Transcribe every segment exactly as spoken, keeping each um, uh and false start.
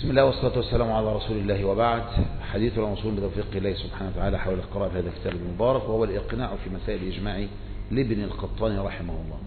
بسم الله والصلاة والسلام على رسول الله، وبعد. حديث الموصول بتوفيق الله سبحانه وتعالى حول القراءة في هذا الكتاب المبارك، وهو الإقناع في مسائل الإجماع لابن القطان رحمه الله.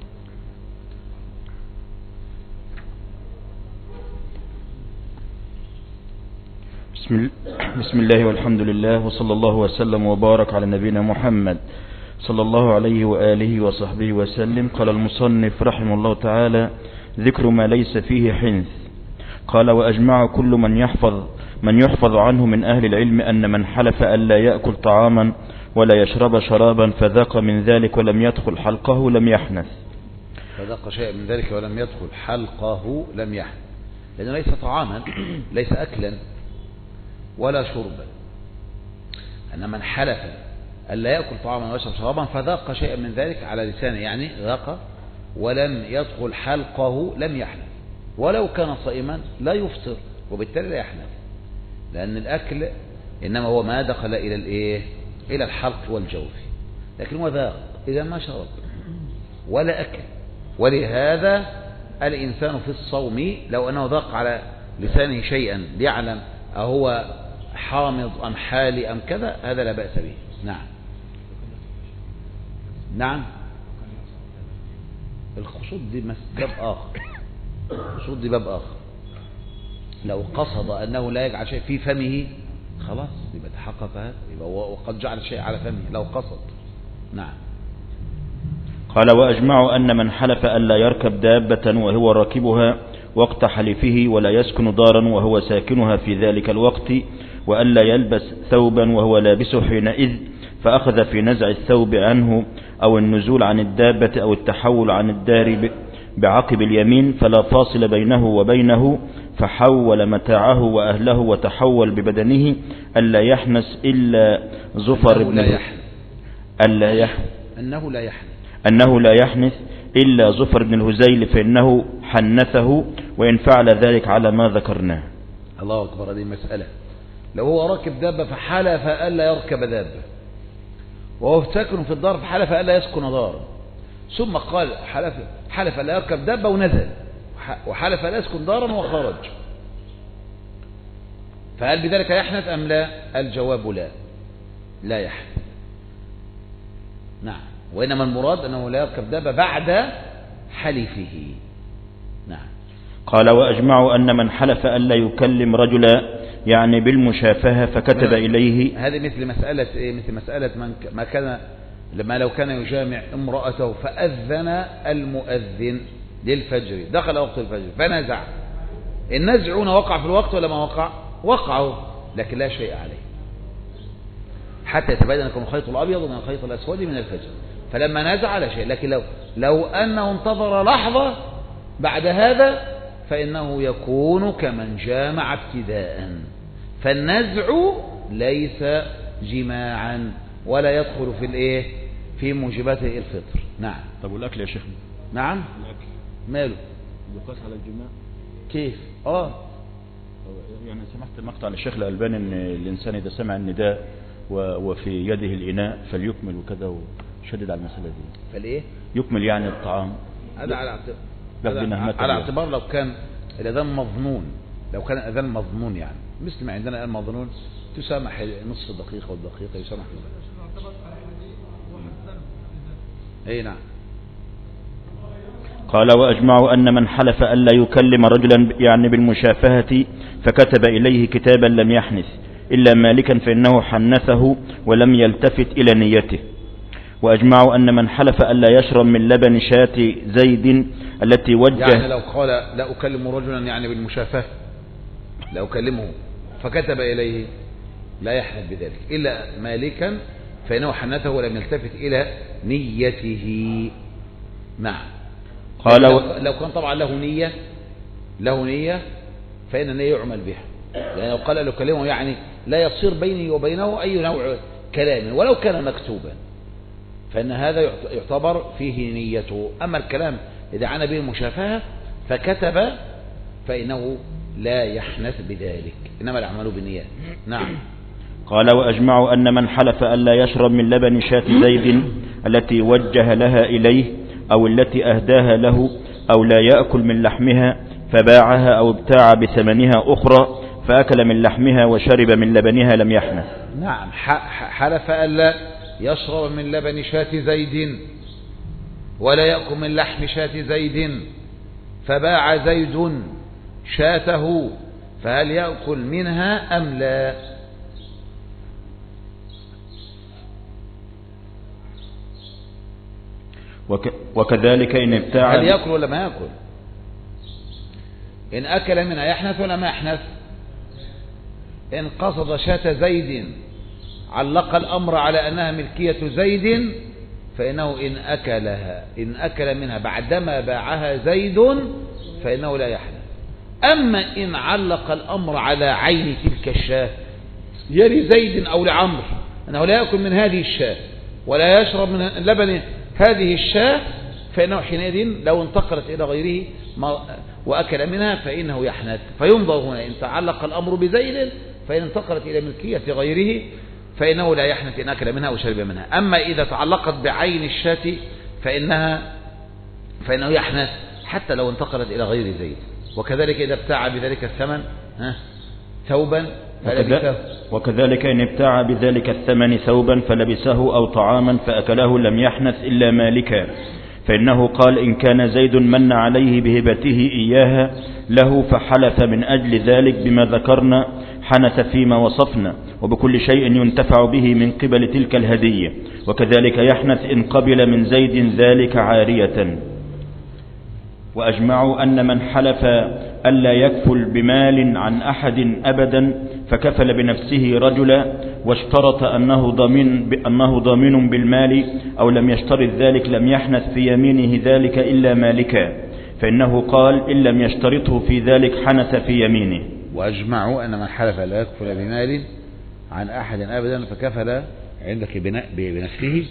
بسم الله والحمد لله وصلى الله وسلم وبارك على نبينا محمد صلى الله عليه وآله وصحبه وسلم. قال المصنف رحمه الله تعالى: ذكر ما ليس فيه حنث. قال: وأجمع كل من يحفظ من يحفظ عنه من أهل العلم أن من حلف ألا يأكل طعاما ولا يشرب شرابا فذاق من ذلك ولم يدخل حلقه لم يحنث. فذاق شيء من ذلك ولم يدخل حلقه لم يحنث، لأنه ليس طعاما، ليس أكلا ولا شربا. أن من حلف ألا يأكل طعاما ولا يشرب شرابا فذاق شيئا من ذلك على لسانه، يعني ذاق ولم يدخل حلقه لم يحنث. ولو كان صائما لا يفطر، وبالتالي لا يحنث، لأن الأكل إنما هو ما دخل إلى الإيه؟ إلى الحلق والجوف، لكن هو ذاق إذا ما شرب ولا أكل. ولهذا الإنسان في الصوم لو أنه ذاق على لسانه شيئا ليعلم أهو حامض أم حالي أم كذا، هذا لا بأس به. نعم نعم الخصوص دي باب آخر، الخصوص دي باب آخر. لو قصد أنه لا يجعل شيء في فمه خلاص يبقى تحقق هذا، يبقى وقد جعل شيء على فمه لو قصد. نعم. قال: وأجمع أن من حلف ألا يركب دابة وهو راكبها وقت حلفه ولا يسكن دارا وهو ساكنها في ذلك الوقت، وألا يلبس ثوبا وهو لابسه حينئذ، فأخذ في نزع الثوب عنه أو النزول عن الدابة أو التحول عن الدار بعقب اليمين فلا فاصل بينه وبينه، فحول متاعه وأهله وتحول ببدنه، ألا يحنث إلا زفر بن ألا يحنث أنه لا يحنث أنه لا يحنث إلا زفر بن الهزيل فإنه حنثه، وإن فعل ذلك على ما ذكرناه. الله أكبر. هذه مسألة. لو هو راكب دابة فحلف ألا يركب دابة، وهو ساكن في الدار فحلف ألا يسكن دارا، ثم قال حلف حلف ألا يركب دابة ونزل، وحلف ألا يسكن دارا وخرج، فهل بذلك يحنث أم لا؟ الجواب لا، لا يحنث. نعم. وإنما المراد أنه لا يركب دابة بعد حلفه. نعم. قال: وأجمعوا أن من حلف ألا يكلم رجلا يعني بالمشافهة فكتب إليه. هذه مثل مسألة إيه؟ مثل مسألة من ما كان لما لو كان يجامع امرأته فأذن المؤذن للفجر، دخل وقت الفجر فنزع. النزع هنا وقع في الوقت ولا ما وقع؟ وقعه، لكن لا شيء عليه حتى يتبين لكم الخيط الأبيض من الخيط الأسود من الفجر. فلما نزع لا شيء، لكن لو لو أنه انتظر لحظة بعد هذا فإنه يكون كمن جامع ابتداء، فالنزع ليس جماعا ولا يدخل في الايه في موجبات الفطر. نعم. طب والأكل يا شيخ؟ نعم. الأكل ماله؟ يقاس على الجماع كيف؟ اه يعني سمحت مقطع للشيخ الألباني ان الإنسان إذا سمع النداء وفي يده الإناء فليكمل وكذا، وشدد على المسألة دي. فالايه؟ يكمل يعني الطعام. هذا على اعتبار على اعتبار لو كان الأذان مظنون، لو كان الأذان مظنون يعني مثل ما عندنا الآن مظنون تسامح نصف دقيقة والدقيقة يسامح له. اي نعم. قال: وأجمعوا أن من حلف ألا يكلم رجلا يعني بالمشافهة فكتب إليه كتابا لم يحنث إلا مالكا فإنه حنثه ولم يلتفت إلى نيته. وأجمعوا أن من حلف ألا يشرب من لبن شاة زيد التي وجه، يعني لو قال لا أكلم رجلا يعني بالمشافهة، لا أكلمه فكتب إليه لا يحنث بذلك إلا مالكا فإنه حنثه ولم يلتفت إلى نيته. نعم. قال: لو, لو كان طبعا له نية له نية فإن النية يعمل بها، يعني لو قال لا أكلمه يعني لا يصير بيني وبينه أي نوع كلام ولو كان مكتوبا، فإن هذا يعتبر فيه نيته. أما الكلام إذا عانى به المشافهة فكتب فإنه لا يحنث بذلك، إنما الأعمال بالنيات. نعم. قال: وأجمعوا أن من حلف ألا يشرب من لبن شاة زيد التي وجه لها إليه أو التي أهداها له أو لا يأكل من لحمها فباعها أو ابتاع بثمنها أخرى فأكل من لحمها وشرب من لبنها لم يحنث. نعم، حلف ألا يشرب من لبن شاة زيد ولا يأكل من لحم شاة زيد، فباع زيد شاته، فهل يأكل منها أم لا؟ وك وكذلك إن ابتاع، هل يأكل ولا ما يأكل؟ إن أكل منها يحنث ولا ما يحنث؟ إن قصد شاة زيد علق الأمر على أنها ملكية زيد، فإنه إن أكلها إن أكل منها بعدما باعها زيد فإنه لا يحنث. أما إن علق الأمر على عين تلك الشاة، يا لزيد أو لعمر أنه لا يأكل من هذه الشاة ولا يشرب من لبن هذه الشاة، فإنه حينئذ لو انتقلت إلى غيره وأكل منها فإنه يحنث. فينظر هنا إن تعلق الأمر بزيد، فإن انتقلت إلى ملكية غيره فإنه لا يحنث إن أكل منها وشرب منها. أما إذا تعلقت بعين الشاة فإنها فإنه يحنث حتى لو انتقلت إلى غير زيد. وكذلك إذا ابتاع بذلك الثمن ها ثوبا فلبسه، وكذلك إن ابتاع بذلك الثمن ثوبا فلبسه أو طعاما فأكله لم يحنث إلا مالكا، فإنه قال إن كان زيد من عليه بهبته إياها له فحلف من أجل ذلك بما ذكرنا حنث فيما وصفنا، وبكل شيء ينتفع به من قبل تلك الهدية، وكذلك يحنث إن قبل من زيد ذلك عارية. وأجمعوا أن من حلف ألا يكفل بمال عن أحد أبدا فكفل بنفسه رجلا واشترط أنه ضامن أنه ضامن بالمال أو لم يشترط ذلك لم يحنث في يمينه ذلك إلا مالكا، فإنه قال إن لم يشترطه في ذلك حنث في يمينه. وأجمعوا أن من حلف لا يكفل بمال عن أحد أبدا فكفل عندك بنفسه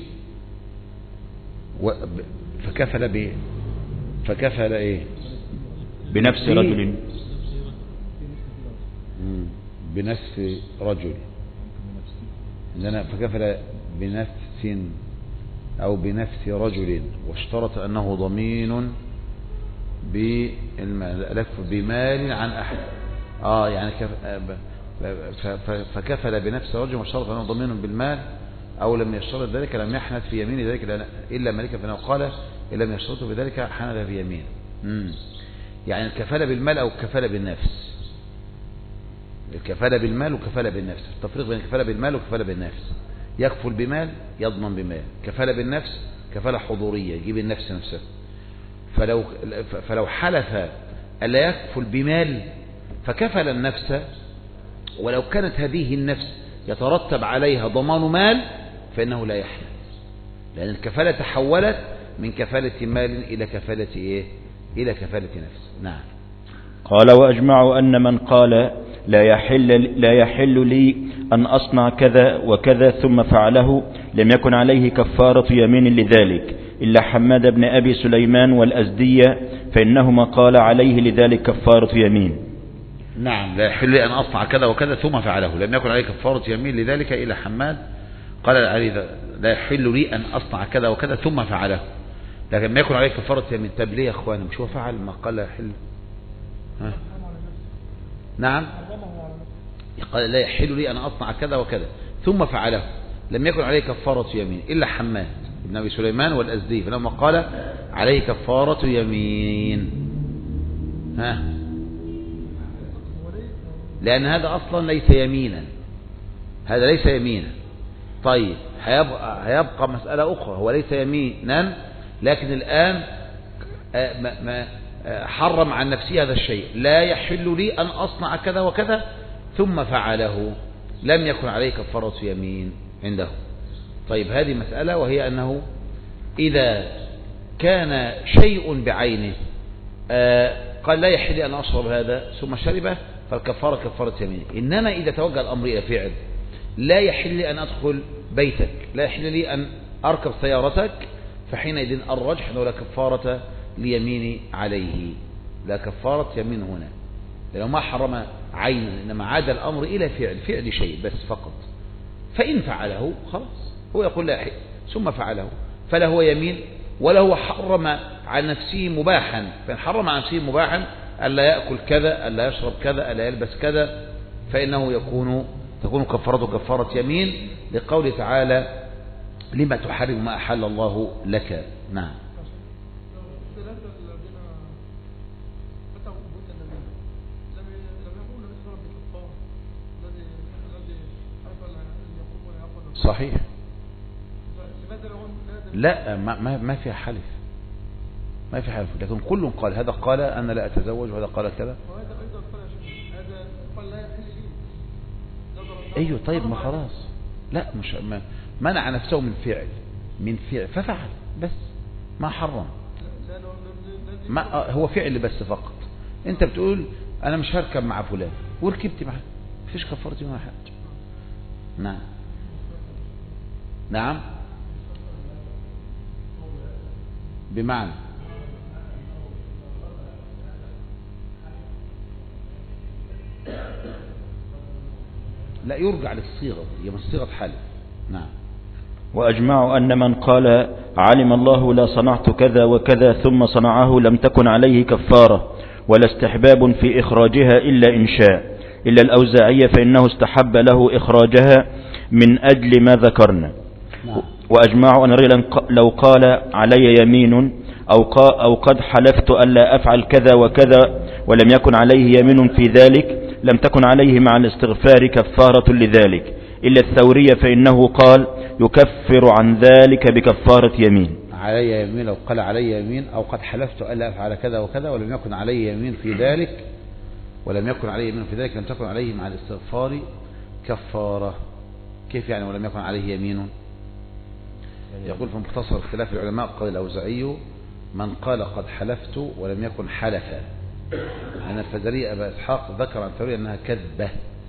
فكفل ب فكفل إيه بنفس رجل بنفس رجل إننا فكفل بنفس أو بنفس رجل واشترط أنه ضمين بمال عن أحد آه يعني فكفل بنفس رجل واشترط أنه ضمين بالمال أو لم يشترط ذلك لم يحنث في يمين ذلك إلا مالك، فإنه قال إن لم يشترط بذلك حنث في يمين. مم. يعني الكفالة بالمال أو الكفالة بالنفس، الكفالة بالمال وكفالة بالنفس، التفريق بين الكفالة بالمال وكفالة بالنفس. يكفل بمال يضمن بمال، كفالة بالنفس كفالة حضورية يجيب النفس نفسها. فلو فلو حلف ألا يكفل بمال فكفل النفس، ولو كانت هذه النفس يترتب عليها ضمان مال فإنه لا يحنث، لأن الكفالة تحولت من كفالة مال إلى كفالة إيه؟ إلى كفالة نفس. نعم. قال وأجمعوا أن من قال لا يحل, لا يحل لي أن أصنع كذا وكذا ثم فعله لم يكن عليه كفارة يمين لذلك إلا حماد بن أبي سليمان والأزدية، فإنهما قال عليه لذلك كفارة يمين. نعم، لا يحل لي أن أصنع كذا وكذا ثم فعله لم يكن عليه كفارة يمين لذلك إلا حماد قال لا يحل لي أن أصنع كذا وكذا ثم فعله لكن ما يكون عليه كفارة يمين. طب ليه يا أخواني مش هو فعل ما قال لا يحل؟ ها؟ نعم، قال لا يحل لي أن أصنع كذا وكذا ثم فعله لم يكن عليه كفارة يمين إلا حماد بن أبي سليمان والأزدي، فلما قال عليه كفارة يمين ها، لأن هذا أصلا ليس يمينا، هذا ليس يمينا. طيب هيبقى, هيبقى مسألة أخرى، هو ليس يمينا لكن الآن ما حرم عن نفسه هذا الشيء، لا يحل لي أن أصنع كذا وكذا ثم فعله لم يكن عليه كفارة يمين عنده. طيب هذه مسألة، وهي أنه إذا كان شيء بعينه قال لا يحل لي أن أشرب هذا ثم شربه فالكفارة كفارة يمين. إنما إذا توجه الأمر إلى فعل، لا يحل لي أن أدخل بيتك، لا يحل لي أن أركب سيارتك، فحينئذ الرجح أنه لا كفارة ليمين عليه، لا كفارة يمين هنا، لأنه ما حرم عينا إنما عاد الأمر إلى فعل فعل شيء بس فقط. فإن فعله خلاص هو يقول لا يحل ثم فعله فلا هو يمين ولا هو حرم عن نفسه مباحا. فإن حرم عن نفسه مباحا ألا يأكل كذا ألا يشرب كذا ألا يلبس كذا فإنه يكون تكون كفارته كفارة يمين، لقول تعالى لما تحرم ما أحل الله لك. نعم. صحيح. لا ما ما ما في حلف، ما في حلف، لكن كل قال هذا قال أنا لا أتزوج وهذا قال كذا. أيوه طيب ما خلاص، لا مش ما منع نفسه من فعل من فعل ففعل بس ما حرم، ما هو فعل بس فقط. أنت بتقول أنا مش هركب مع فلان وركبت معه، مفيش كفارتي ولا حاجة. نعم نعم بمعنى لا يرجع للصيغة، هي مش صيغة حلف. نعم. وأجمعوا أن من قال علم الله لا صنعت كذا وكذا ثم صنعه لم تكن عليه كفارة ولا استحباب في إخراجها إلا إن شاء، إلا الأوزاعية فإنه استحب له إخراجها من أجل ما ذكرنا. نعم. وأجمعوا أن رجلا لو قال علي يمين أو قد حلفت ألا أفعل كذا وكذا ولم يكن عليه يمين في ذلك لم تكن عليه مع الاستغفار كفارة لذلك، إلا الثورية فإنه قال يكفر عن ذلك بكفارة يمين. علي يمين لو قال علي يمين أو قد حلفت ألا أفعل كذا وكذا ولم يكن عليه يمين في ذلك ولم يكن عليه يمين في ذلك لم تكن عليه مع الاستغفار كفارة. كيف يعني ولم يكن عليه يمين؟ يقول في مختصر اختلاف العلماء قال الأوزاعي من قال قد حلفت ولم يكن حلفا، أن الفزاري أبا إسحاق ذكر عن ثوري أنها كذبة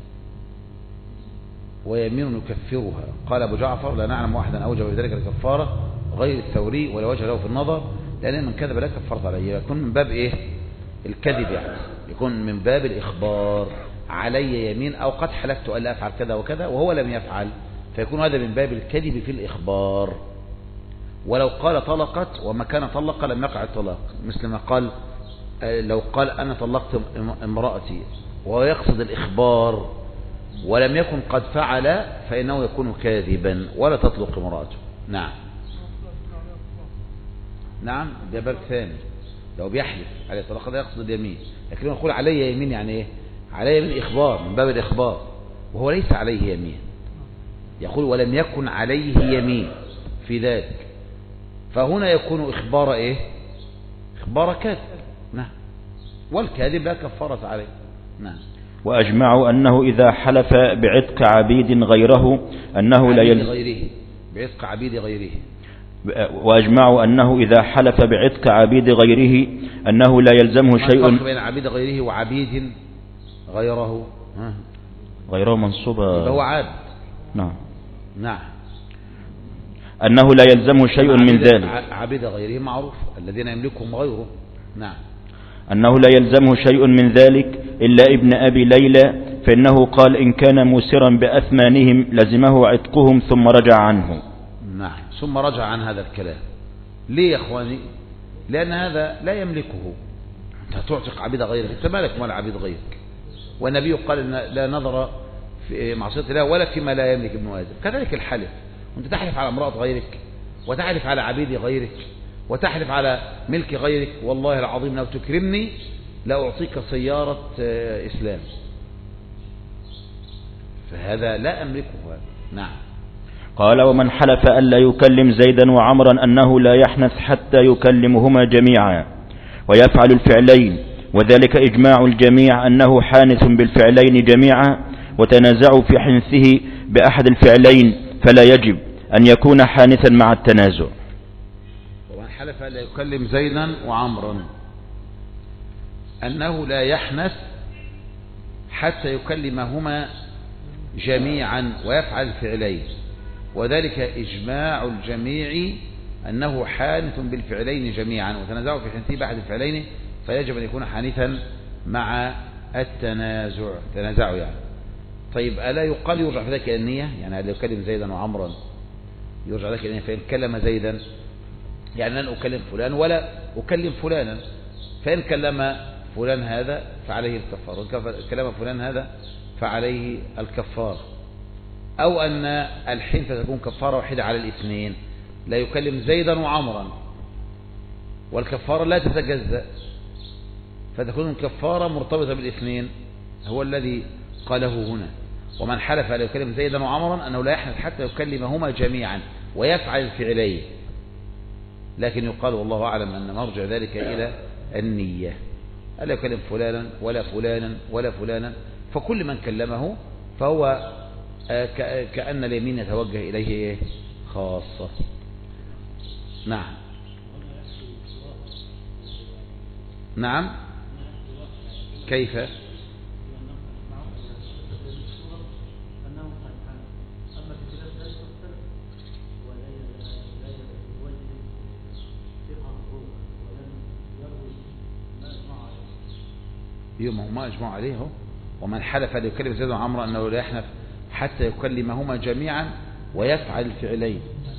ويمين يكفرها. قال أبو جعفر لا نعلم واحدا أوجب بذلك الكفارة غير الثوري ولا وجه له في النظر، لأن من كذب لا كفرت عليه. يكون من باب إيه الكذب، يعني يكون من باب الإخبار علي يمين أو قد حلفت ألا أفعل كذا وكذا وهو لم يفعل، فيكون هذا من باب الكذب في الإخبار. ولو قال طلقت وما كان طلق لم يقع الطلاق، مثل ما قال لو قال أنا طلقت امرأتي ويقصد الإخبار ولم يكن قد فعل فإنه يكون كاذبا ولا تطلق امرأته. نعم نعم ده باب ثاني. لو بيحلف على الطلاق ده يقصد اليمين، لكن يقول علي يمين يعني ايه؟ علي يمين إخبار من باب الإخبار وهو ليس عليه يمين. يقول ولم يكن عليه يمين في ذلك، فهنا يكون إخبار إيه؟ إخبار كاذب. نعم. والكاذب لا كفارة عليه. نعم. وأجمعوا أنه إذا حلف بعتق عبيد غيره أنه لا يلزم غيره بعتق عبيد غيره وأجمعوا أنه إذا حلف بعتق عبيد غيره أنه لا يلزمه شيء. الفرق بين عبيد غيره وعبيد غيره ها. غيره منصوبة هو عبد. نعم نعم. أنه لا يلزمه شيء من ذلك. عبيد غيره معروف الذين يملكهم غيره. نعم. أنه لا يلزمه شيء من ذلك إلا ابن أبي ليلى فإنه قال إن كان موسرا بأثمانهم لزمه عتقهم ثم رجع عنه. نعم ثم رجع عن هذا الكلام. ليه يا أخواني؟ لأن هذا لا يملكه. أنت تعتق عبيد غيرك، أنت مالك ولا عبيد غيرك؟ والنبي قال إن لا نظر في معصية الله ولا فيما لا يملك ابن آدم. كذلك الحلف، وأنت تحلف على امرأة غيرك وتحلف على عبيد غيرك وتحلف على ملك غيرك. والله العظيم لو تكرمني لأعطيك سيارة إسلام، فهذا لا أملكه. نعم. قال ومن حلف ألا يكلم زيدا وعمرا أنه لا يحنث حتى يكلمهما جميعا ويفعل الفعلين، وذلك إجماع الجميع أنه حانث بالفعلين جميعا، وتنازعوا في حنثه بأحد الفعلين فلا يجب أن يكون حانثا مع التنازع. ومن حلف ألا يكلم زيدا وعمرا أنه لا يحنث حتى يكلمهما جميعا ويفعل الفعلين، وذلك إجماع الجميع أنه حانث بالفعلين جميعا، وتنازعوا في حنثه بأحد الفعلين فيجب أن يكون حانثا مع التنازع. تنازعوا يعني. طيب ألا يقال يرجع في ذلك النية؟ يعني ألا يكلم زيدا وعمرا يرجع ذلك النية، فإن كلم زيدا يعني لن أكلم فلان ولا أكلم فلانا، فإن كلم فلان هذا فعليه الكفار، كلام فلان هذا فعليه الكفار، أو أن الحنث تكون كفارة واحدة على الاثنين، لا يكلم زيدا وعمرا والكفارة لا تتجزأ، فتكون الكفارة مرتبطة بالاثنين، هو الذي قاله هنا. ومن حلف لا يكلم زيدا وعمرا أنه لا يحنث حتى يكلمهما جميعا ويفعل الفعلين، لكن يقال والله أعلم أن مرجع ذلك إلى النية، ألا يكلم فلانا ولا فلانا ولا فلانا، فكل من كلمه فهو كأن اليمين يتوجه إليه خاصة. نعم نعم كيف؟ يوم ما أجمع عليه. ومن حلف ليكلم زيد وعمرو أنه لا يحنث حتى يكلمهما جميعا ويفعل الفعلين،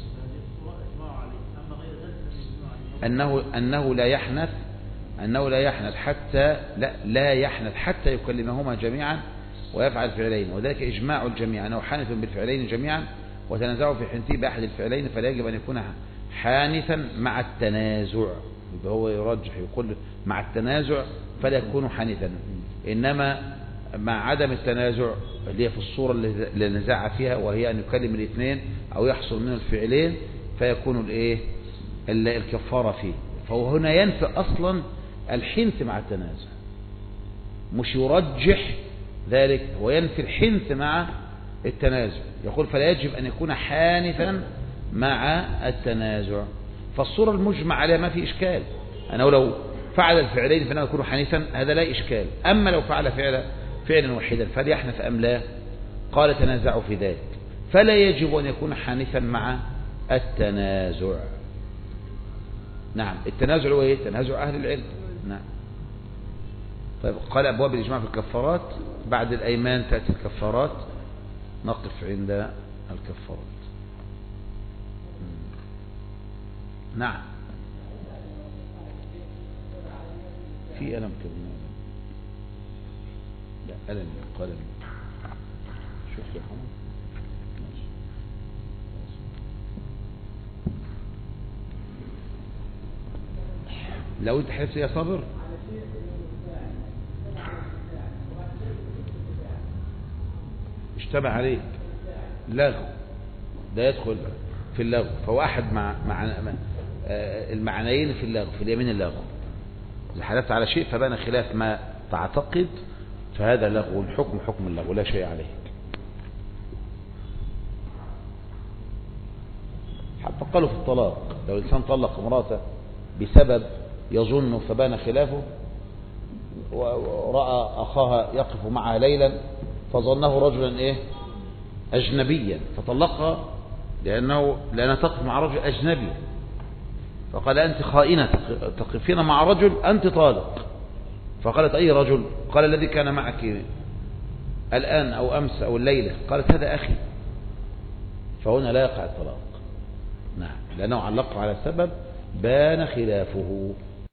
أنه أنه لا يحنث أنه لا يحنث حتى لا لا يحنث حتى يكلمهما جميعا ويفعل الفعلين، وذلك إجماع الجميع أنه حانث بالفعلين جميعا وتنازعوا في حنثه بأحد الفعلين، فلا يجب أن يكون حانثا مع التنازع، هو يرجح يقول مع التنازع فلا يكون حانثا، إنما مع عدم التنازع اللي هي في الصورة اللي نزع فيها وهي أن يكلم الاثنين أو يحصل منه الفعلين فيكون الايه الكفارة فيه. فهو هنا ينفي أصلا الحنث مع التنازع، مش يرجح ذلك، وينفي الحنث مع التنازع، يقول فلا يجب أن يكون حانثا مع التنازع. فالصورة المجمع عليها ما في إشكال، أنه لو فعل الفعلين فإنه يكون حانثا، هذا لا إشكال. أما لو فعل فعلا فعلا واحدا فليحنث أم لا، قال تنازعوا في ذلك، فلا يجب أن يكون حانثا مع التنازع. نعم التنازع هو ايه؟ تنازع أهل العلم. نعم. طيب قال أبواب الإجماع في الكفارات، بعد الأيمان تأتي الكفارات، نقف عند الكفارات. نعم في ألم كبير، لا ألم قلم، شوف يا حمد لو انت حلفت يا صابر اشتبه عليك لغو، ده يدخل في اللغو، فهو أحد مع مع المعنيين في اللغو، في اليمين اللغو. إذا حلفت على شيء فبان خلاف ما تعتقد فهذا لغو، الحكم حكم اللغو لا شيء عليه. حتى قالوا في الطلاق، لو الإنسان طلق امراته بسبب يظن فبان خلافه، ورأى أخاها يقف معها ليلا فظنه رجلا إيه أجنبيا فطلقها لأنه لأنها تقف مع رجل أجنبي، فقال أنت خائنة تقفين مع رجل أنت طالق، فقالت أي رجل؟ قال الذي كان معك الآن أو أمس أو الليلة، قالت هذا أخي، فهنا لا يقع الطلاق. نعم لأنه علقه على السبب بان خلافه.